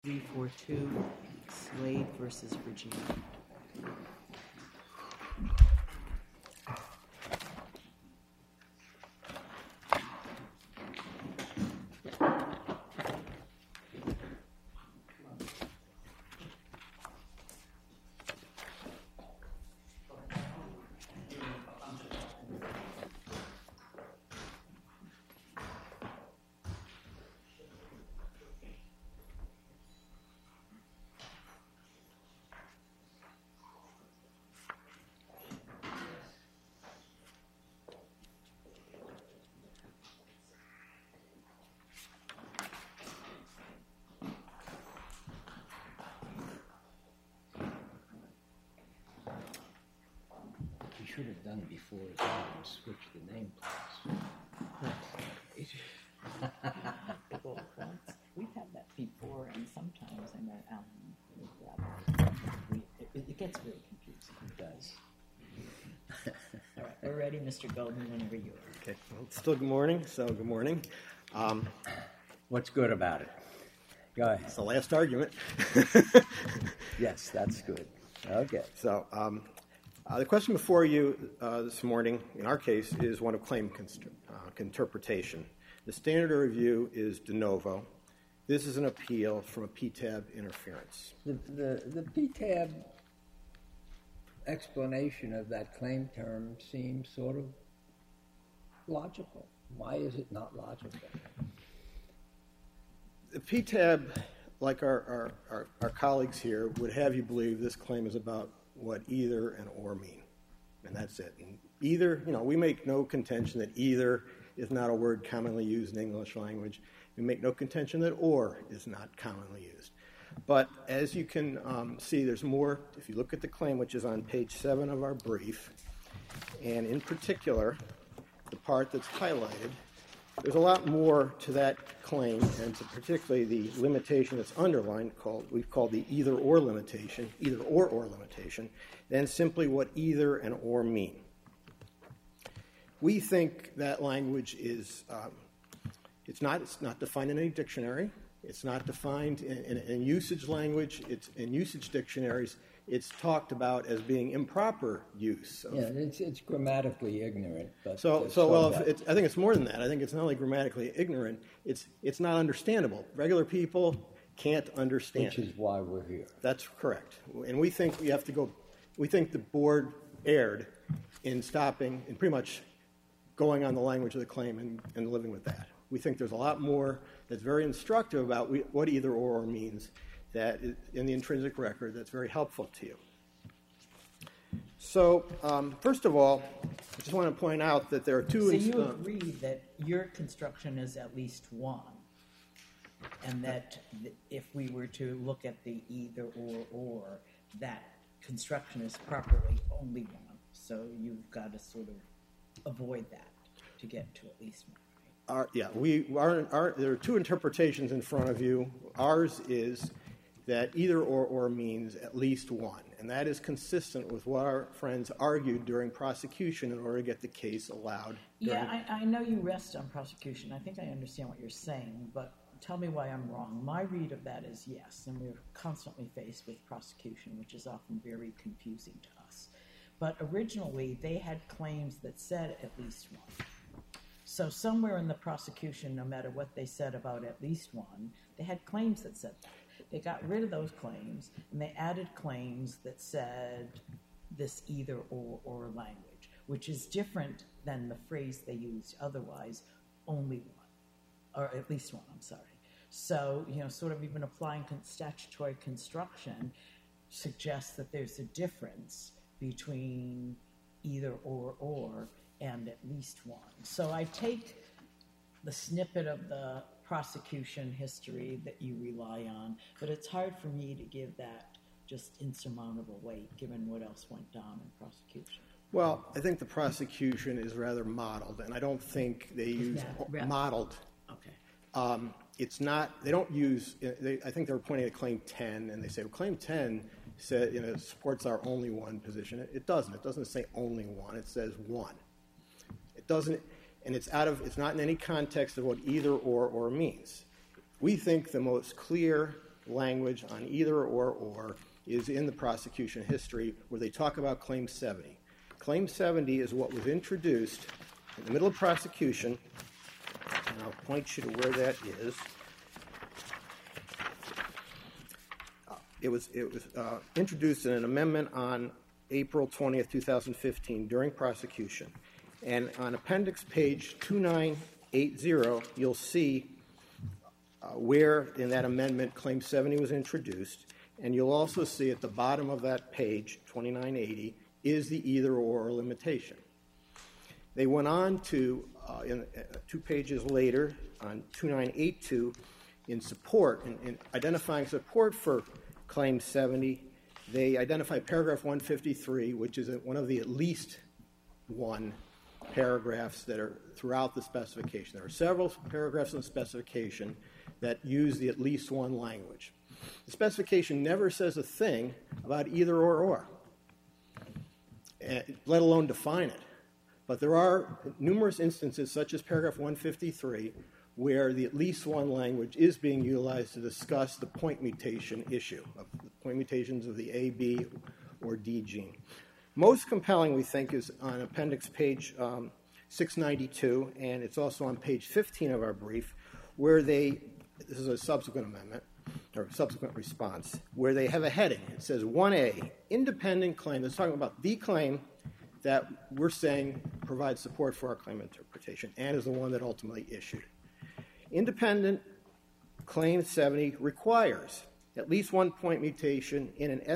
342 Slade versus Virginia. Should have done it before and switch the name, please. We've had that before, and sometimes I know it gets very confusing. It does. All right, we're ready, Mr. Goldman, whenever you are. Okay, well, it's still good morning, so good morning. What's good about it? Go ahead. It's the last argument. Yes, that's good. Okay. So the question before you this morning, in our case, is one of claim interpretation. The standard of review is de novo. This is an appeal from a PTAB interference. The PTAB explanation of that claim term seems sort of logical. Why is it not logical? The PTAB, like our colleagues here, would have you believe this claim is about what either and or mean, and that's it. And either, we make no contention that either is not a word commonly used in English language. We make no contention that or is not commonly used. But as you can see, there's more. If you look at the claim, which is on page 7 of our brief, and in particular, the part that's highlighted, there's a lot more to that claim, and to particularly the limitation that's underlined, we've called the either or limitation, than simply what either and or mean. We think that language is it's not defined in any dictionary. It's not defined in usage language. It's in usage dictionaries. It's talked about as being improper use. It's grammatically ignorant. But I think it's more than that. I think it's not only grammatically ignorant, it's not understandable. Regular people can't understand. Which is why we're here. That's correct. And we think we think the board erred in stopping and pretty much going on the language of the claim and living with that. We think there's a lot more that's very instructive about what either or means that is in the intrinsic record that's very helpful to you. So, first of all, I just want to point out that there are two... So you agree that your construction is at least one, and that if we were to look at the either or, that construction is properly only one. So you've got to sort of avoid that to get to at least one. There are two interpretations in front of you. Ours is that either or means at least one, and that is consistent with what our friends argued during prosecution in order to get the case allowed. I know you rest on prosecution. I think I understand what you're saying, but tell me why I'm wrong. My read of that is yes, and we're constantly faced with prosecution, which is often very confusing to us. But originally, they had claims that said at least one. So somewhere in the prosecution, no matter what they said about at least one, they had claims that said that. They got rid of those claims, and they added claims that said this either or language, which is different than the phrase they used otherwise, only one, or at least one, I'm sorry. So, sort of even applying statutory construction suggests that there's a difference between either or and at least one. So I take the snippet of the prosecution history that you rely on, but it's hard for me to give that just insurmountable weight given what else went down in prosecution. Well, I think the prosecution is rather modeled, and I don't think they use modeled. Okay. It's not, they don't use, I think they were pointing at Claim 10, and they say, well, Claim 10 said, supports our only one position. It doesn't. It doesn't say only one. It says one. It doesn't, and it's not in any context of what either or means. We think the most clear language on either or is in the prosecution history where they talk about Claim 70. Claim 70 is what was introduced in the middle of prosecution, and I'll point you to where that is. It was introduced in an amendment on April 20th, 2015 during prosecution. And on appendix page 2980, you'll see where in that amendment Claim 70 was introduced. And you'll also see at the bottom of that page, 2980, is the either-or limitation. They went on to, 2 pages later, on 2982, in support, in identifying support for Claim 70, they identify paragraph 153, which is one of the at least one paragraphs that are throughout the specification. There are several paragraphs in the specification that use the at least one language. The specification never says a thing about either or, let alone define it. But there are numerous instances, such as paragraph 153, where the at least one language is being utilized to discuss the point mutation issue, of the point mutations of the A, B, or D gene. Most compelling, we think, is on appendix page 692, and it's also on page 15 of our brief, where this is a subsequent amendment, or subsequent response, where they have a heading. It says 1A, independent claim. It's talking about the claim that we're saying provides support for our claim interpretation, and is the one that ultimately issued. Independent Claim 70 requires at least one point mutation in an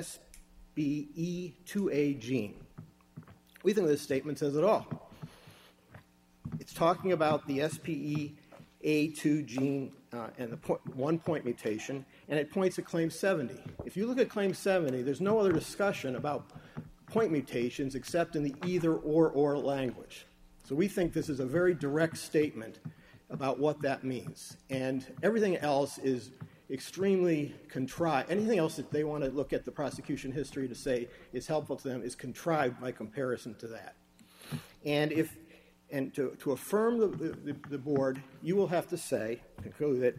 SBE2A gene. We think this statement says it all. It's talking about the SPEA2 gene and the one point mutation, and it points at Claim 70. If you look at Claim 70, there's no other discussion about point mutations except in the either or language. So we think this is a very direct statement about what that means. And everything else is extremely contrived. Anything else that they want to look at the prosecution history to say is helpful to them is contrived by comparison to that. And to affirm the board, you will have to say, conclude that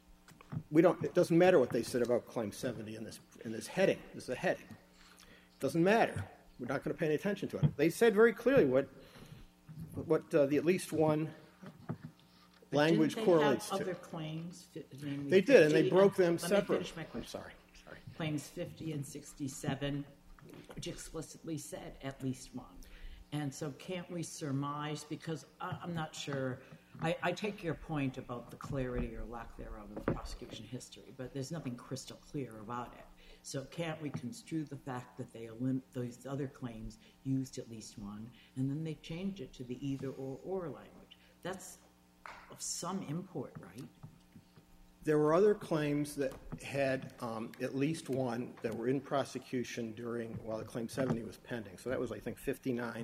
it doesn't matter what they said about Claim 70 in this heading. This is a heading. It doesn't matter. We're not going to pay any attention to it. They said very clearly what the at least one language correlates to. Didn't they have other claims? They did, and they broke them separately. Let me finish my question. I'm sorry. Claims 50 and 67, which explicitly said at least one. And so can't we surmise, because I'm not sure, I take your point about the clarity or lack thereof of the prosecution history, but there's nothing crystal clear about it. So can't we construe the fact that those other claims used at least one, and then they changed it to the either or language? That's of some import, right? There were other claims that had at least one that were in prosecution while the Claim 70 was pending. So that was, I think, 59,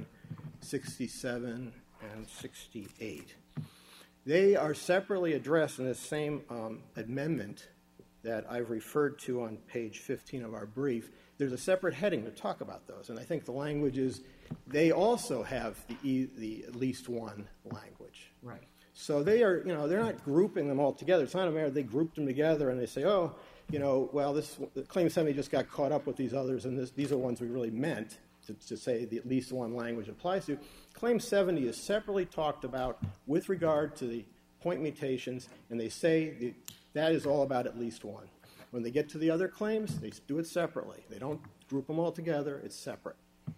67, and 68. They are separately addressed in the same amendment that I've referred to on page 15 of our brief. There's a separate heading to talk about those, and I think the language is they also have the at least one language. Right. So they are, they're not grouping them all together. It's not a matter they grouped them together and they say, this Claim 70 just got caught up with these others, and these are ones we really meant to say the at least one language applies to. Claim 70 is separately talked about with regard to the point mutations, and they say that is all about at least one. When they get to the other claims, they do it separately. They don't group them all together. It's separate.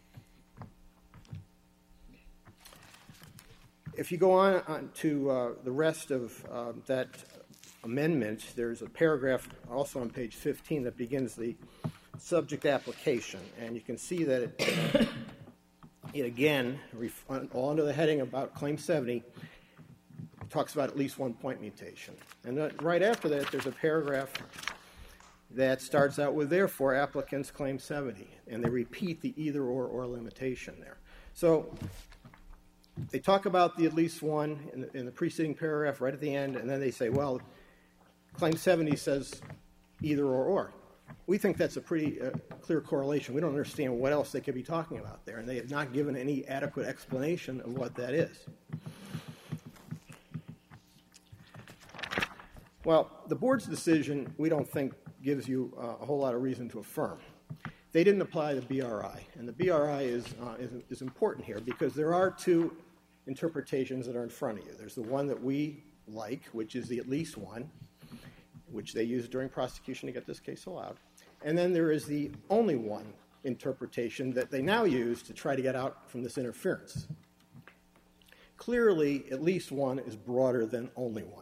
If you go on to the rest of that amendment, there's a paragraph also on page 15 that begins the subject application. And you can see that it again, all under the heading about Claim 70, talks about at least one point mutation. And right after that, there's a paragraph that starts out with, therefore, applicants Claim 70. And they repeat the either or limitation there. So they talk about the at least one in the preceding paragraph right at the end, and then they say, well, Claim 70 says either or. We think that's a pretty clear correlation. We don't understand what else they could be talking about there, and they have not given any adequate explanation of what that is. Well, the board's decision, we don't think, gives you a whole lot of reason to affirm. They didn't apply the BRI, and the BRI is important here because there are two interpretations that are in front of you. There's the one that we like, which is the at least one, which they used during prosecution to get this case allowed. And then there is the only one interpretation that they now use to try to get out from this interference. Clearly, at least one is broader than only one.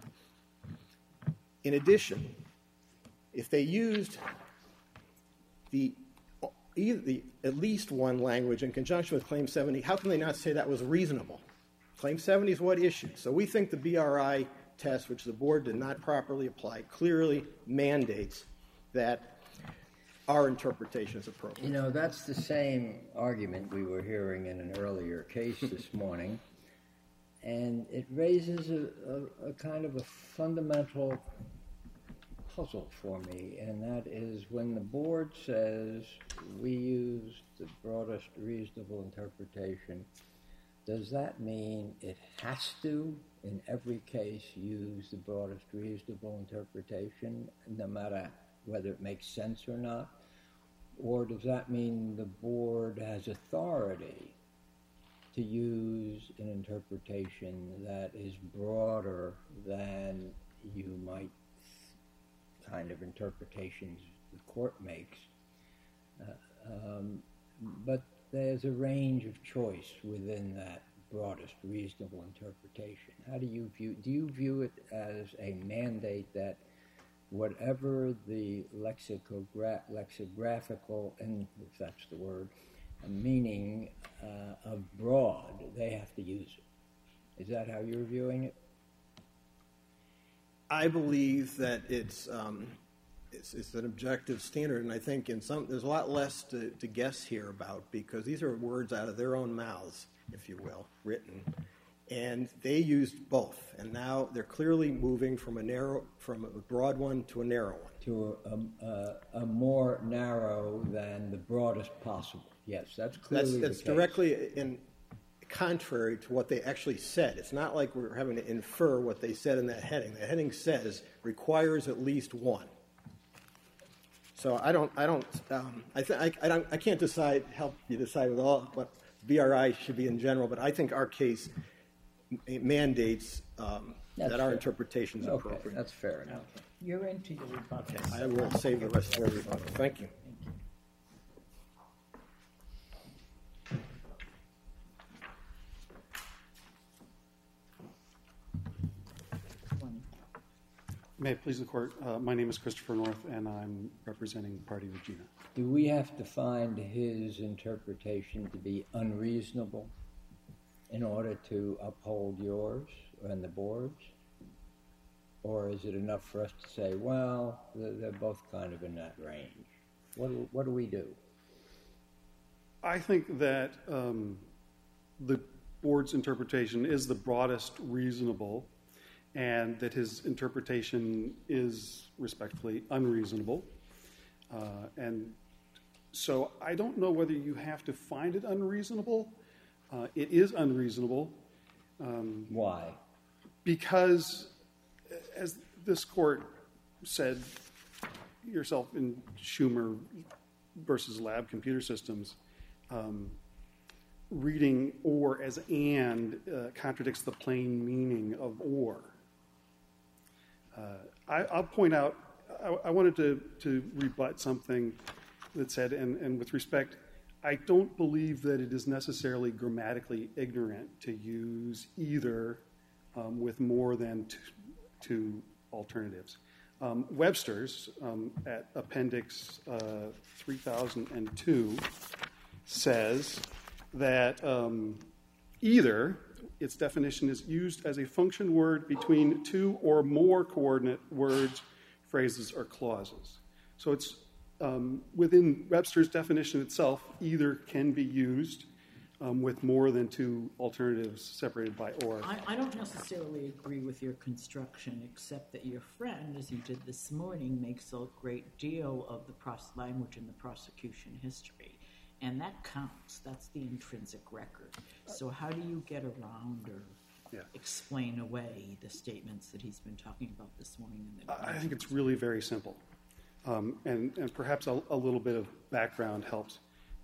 In addition, if they used the at least one language in conjunction with Claim 70, how can they not say that was reasonable? Claim 70 is what issued. So we think the BRI test, which the board did not properly apply, clearly mandates that our interpretation is appropriate. You know, that's the same argument we were hearing in an earlier case this morning, and it raises a kind of a fundamental puzzle for me, and that is when the board says we use the broadest reasonable interpretation, does that mean it has to, in every case, use the broadest reasonable interpretation, no matter whether it makes sense or not? Or does that mean the board has authority to use an interpretation that is broader than you might kind of interpretations the court makes? But there's a range of choice within that broadest reasonable interpretation. How do you view it as a mandate that whatever the lexicographical, and if that's the word, meaning of broad, they have to use it? Is that how you're viewing it? I believe that it's an objective standard, and I think there's a lot less to guess here about, because these are words out of their own mouths, if you will, written, and they used both, and now they're clearly moving from a broad one to a narrow one. To a more narrow than the broadest possible. Yes, that's clearly that's the case. directly in contrary to what they actually said. It's not like we're having to infer what they said in that heading. The heading says requires at least one. So I can't help you decide with all what BRI should be in general, but I think our case mandates that our interpretation is appropriate. That's fair enough. Okay. You're into your rebuttal. I will save the rest for rebuttal. Thank you. May it please the Court, my name is Christopher North, and I'm representing Party Regina. Do we have to find his interpretation to be unreasonable in order to uphold yours and the board's? Or is it enough for us to say, well, they're both kind of in that range? What do we do? I think that the board's interpretation is the broadest reasonable, and that his interpretation is respectfully unreasonable. And so I don't know whether you have to find it unreasonable. It is unreasonable. Why? Because, as this court said yourself in Schumer versus Lab Computer Systems, reading or as and contradicts the plain meaning of or. I'll point out, I wanted to rebut something that said, and with respect, I don't believe that it is necessarily grammatically ignorant to use either with more than two alternatives. Webster's at Appendix 3002 says that either, its definition is used as a function word between two or more coordinate words, phrases, or clauses. So it's within Webster's definition itself, either can be used with more than two alternatives separated by or. I don't necessarily agree with your construction, except that your friend, as he did this morning, makes a great deal of the language in the prosecution history. And that counts. That's the intrinsic record. So how do you get around or explain away the statements that he's been talking about this morning? I think it's really very simple. And perhaps a little bit of background helps.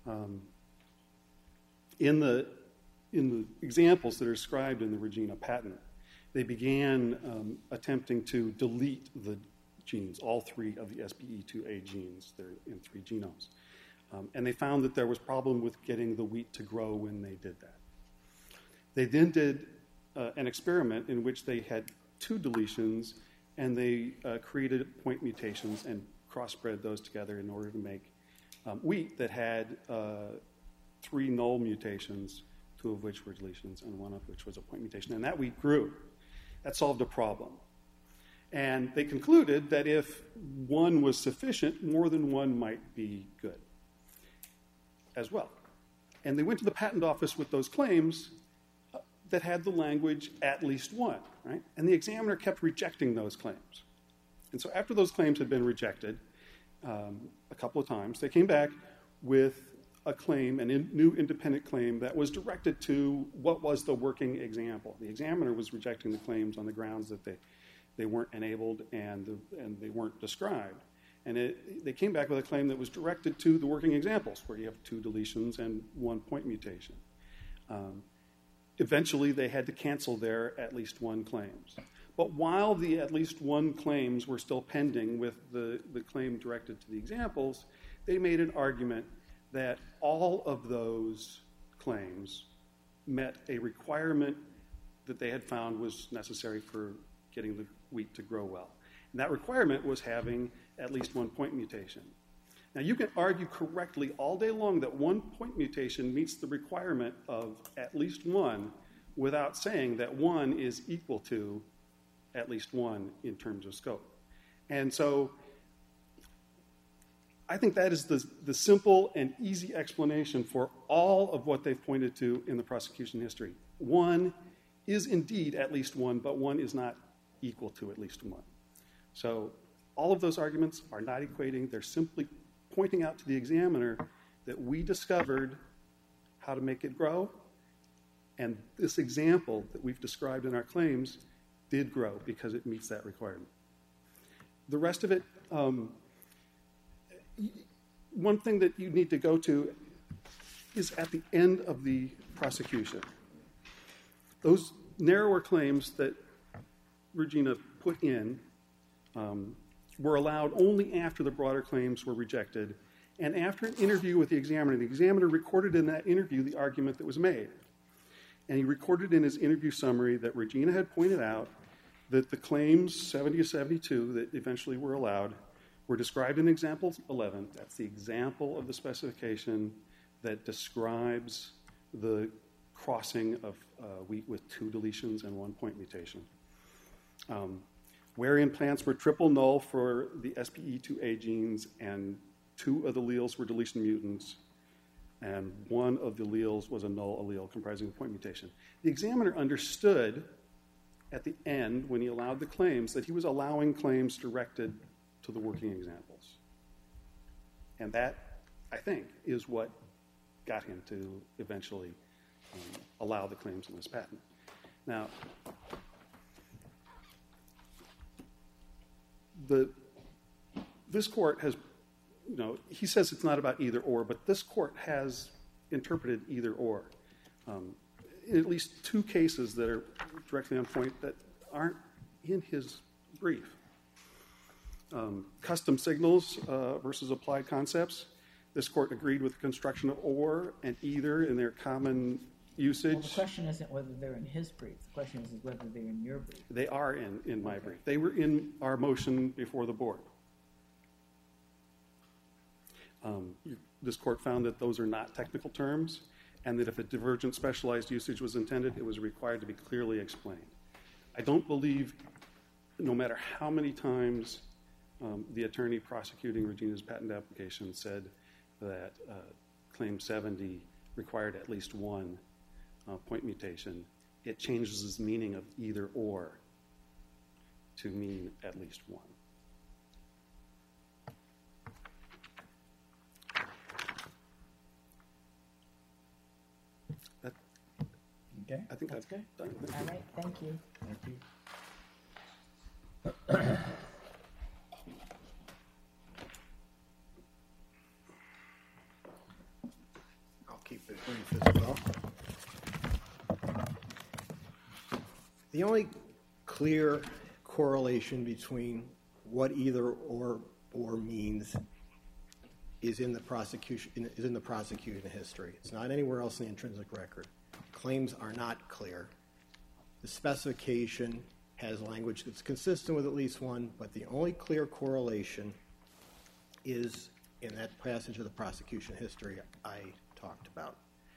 In the examples that are described in the Regina patent, they began attempting to delete the genes, all 3 of the SPE2A genes. They're in 3 genomes. And they found that there was a problem with getting the wheat to grow when they did that. They then did an experiment in which they had 2 deletions, and they created point mutations and crossbred those together in order to make wheat that had 3 null mutations, 2 of which were deletions and 1 of which was a point mutation. And that wheat grew. That solved a problem. And they concluded that if 1 was sufficient, more than 1 might be good as well. And they went to the patent office with those claims that had the language at least 1, right? And the examiner kept rejecting those claims. And so after those claims had been rejected a couple of times, they came back with a claim, a new independent claim that was directed to what was the working example. The examiner was rejecting the claims on the grounds that they weren't enabled and they weren't described. And they came back with a claim that was directed to the working examples, where you have 2 deletions and 1 point mutation. Eventually, they had to cancel their at least 1 claims. But while the at least 1 claims were still pending with the claim directed to the examples, they made an argument that all of those claims met a requirement that they had found was necessary for getting the wheat to grow well. And that requirement was having at least 1 point mutation. Now, you can argue correctly all day long that 1 point mutation meets the requirement of at least 1 without saying that 1 is equal to at least 1 in terms of scope. And so I think that is the simple and easy explanation for all of what they've pointed to in the prosecution history. 1 is indeed at least 1, but 1 is not equal to at least 1. So all of those arguments are not equating. They're simply pointing out to the examiner that we discovered how to make it grow, and this example that we've described in our claims did grow because it meets that requirement. The rest of it, one thing that you need to go to is at the end of the prosecution. Those narrower claims that Regina put in were allowed only after the broader claims were rejected, and after an interview with the examiner recorded in that interview the argument that was made. And he recorded in his interview summary that Regina had pointed out that the claims 70 to 72 that eventually were allowed were described in example 11. That's the example of the specification that describes the crossing of wheat with 2 deletions and 1 point mutation. Wherein plants were triple null for the SPE2A genes, and 2 of the alleles were deletion mutants, and 1 of the alleles was a null allele comprising a point mutation. The examiner understood at the end, when he allowed the claims, that he was allowing claims directed to the working examples. And that, I think, is what got him to eventually allow the claims in this patent. Now, this court has, he says it's not about either or, but this court has interpreted either or. In at least 2 cases that are directly on point that aren't in his brief. Custom signals versus applied concepts. This court agreed with the construction of or and either in their common usage. Well, the question isn't whether they're in his brief. The question is whether they're in your brief. They are in my brief. They were in our motion before the board. This court found that those are not technical terms, and that if a divergent specialized usage was intended, it was required to be clearly explained. I don't believe, no matter how many times the attorney prosecuting Regina's patent application said that Claim 70 required at least 1 point mutation, it changes the meaning of either or to mean at least 1. Okay, I think that's I've good. done it. All right, thank you. Thank you. brief as well. The only clear correlation between what either or means is in the prosecution history. It's not anywhere else in the intrinsic record. Claims are not clear. The specification has language that's consistent with at least one, but the only clear correlation is in that passage of the prosecution history I talked about.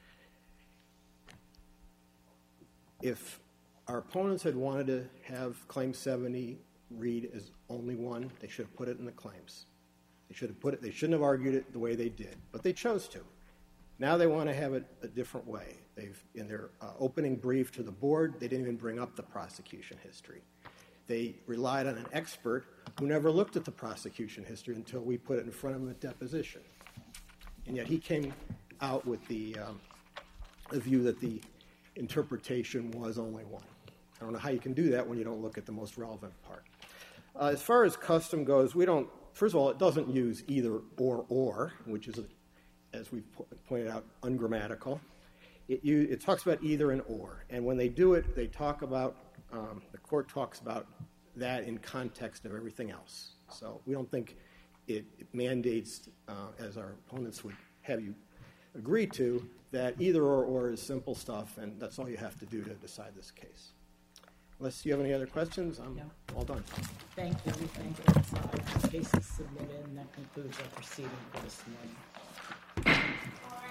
If our opponents had wanted to have Claim 70 read as only one, they should have put it in the claims. They shouldn't have argued it the way they did, but they chose to. Now they want to have it a different way. In their opening brief to the board, they didn't even bring up the prosecution history. They relied on an expert who never looked at the prosecution history until we put it in front of him at deposition. And yet he came out with the view that the interpretation was only one. I don't know how you can do that when you don't look at the most relevant part. As far as custom goes, first of all, it doesn't use either or, which is, as we've pointed out, ungrammatical. It talks about either and or. And when they do it, they talk about, the court talks about that in context of everything else. So we don't think it mandates, as our opponents would have you agree to, that either or is simple stuff, and that's all you have to do to decide this case. Unless you have any other questions, I'm all done. Thank you. We thank both sides. The case is submitted, and that concludes our proceeding for this morning.